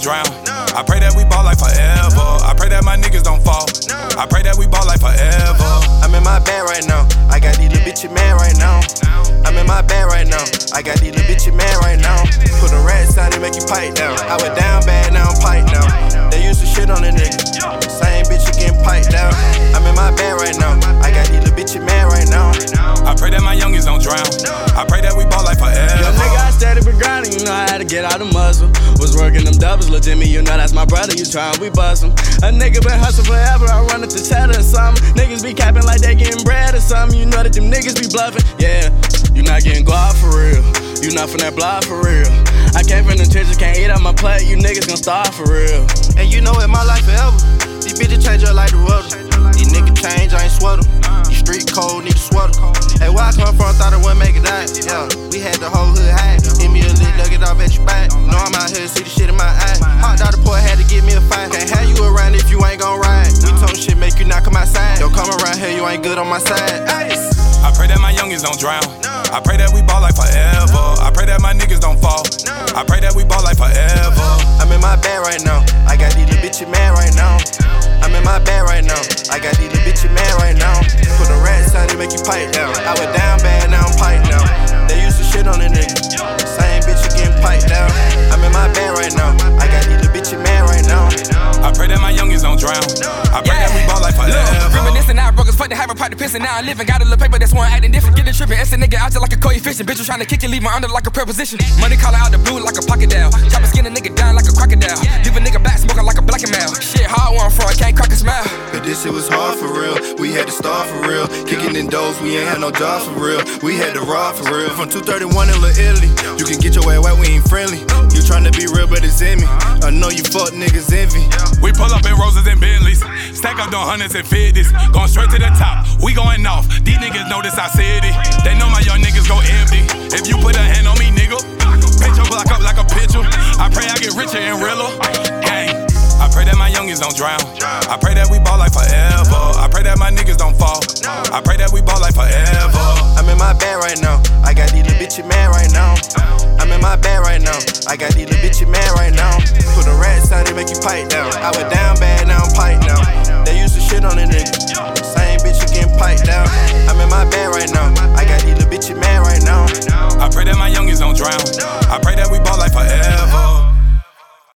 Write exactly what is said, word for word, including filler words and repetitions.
drown. I pray that we ball like forever. I pray that my niggas don't fall. I pray that we ball like forever. I'm in my bed right now. I got these little bitches mad right now. I'm in my bed right now. I got these little bitches mad right now. Put a rat sign and make you pipe down. I went down bad, now I'm pipe down. They used to shit on the nigga. Same bitch getting piped down. I'm in my bed right now. I got these little bitches mad right now. I pray that my youngins don't drown. I pray that we ball like forever. Yo, nigga, I steady been grinding, you know I had to get out the muscle. Was working them doubles, lil' Jimmy, you know that's my brother, you tryna, we bust him. A nigga been hustling forever, I run it to cheddar or something. Niggas be capping like they getting bread or something. You know that them niggas be bluffing, yeah. You not getting guap for real. You not from that block for real. I came from the trenches, can't eat out my plate, you niggas gon' starve for real. And you know in my life forever, these bitches change up like the weather. These niggas change, I ain't sweater. These street cold, need a sweater. Hey, where I come from, thought I wouldn't make it out. Yeah, we had the whole hood high. Hit me a lick, dug it off at your back. Know I'm out here, see the shit in my eye. Hot out the port, had to give me a fight. Can't have you around if you ain't gon' ride. We told shit, make you not come outside. Don't come around here, you ain't good on my side. Ice. I pray that my youngins don't drown. I pray that we ball like forever. I pray that my niggas don't fall. I pray that we ball like forever. I'm in my bed right now. I got these little bitches mad right now. I'm in my bed right now. I got these little bitches mad right now. Put a rat sign and make you pipe down. I went down bad, now I'm pipe down. They used to shit on the nigga. Same bitch getting piped down. I'm in my bed right now. I got these little bitches mad right now. I pray that my youngins don't drown. I pray yeah. that we ball like forever. Look, reminiscing, now broke as fuck to have a pot to piss, and now I living. Got a little paper that's one acting different. Getting tripping, it's a nigga out there like a coefficient. Bitch was trying to kick and leave my under like a preposition. Money calling out the blue like a pocket down. Chopper skin a nigga down like a crocodile. Leave a nigga back smoking like a black and male. Shit hard one front, can't crack a smile. But this shit was hard for real. We had to start for real. Kicking in doors, we ain't had no jobs for real. We had to rob for real. From two thirty-one in Little Italy, you can get your way wet, we ain't friendly. You tryna be real, but it's in me. I know you fuck niggas envy. We pull up in Roses and Bentleys, stack up the hundreds and fifties, going straight to the top. We going off. These niggas know this our city. They know my young niggas go empty. If you put a hand on me, nigga, paint your block up like a picture. I pray I get richer and realer. Gang. I pray that my youngins don't drown. I pray that we ball like forever. I pray that my niggas don't fall. I pray that we ball like forever. I'm in my bed right now. I got these little bitches mad right now. I'm in my bed right now. I got these little bitches mad right now. Put a rat sign and make you pipe down. I went down bad, now I'm pipe down. They used to shit on the nigga. Same bitch getting piped down. I'm in my bed right now. I got these little bitches mad right now. I pray that my youngins don't drown. I pray that we ball like forever.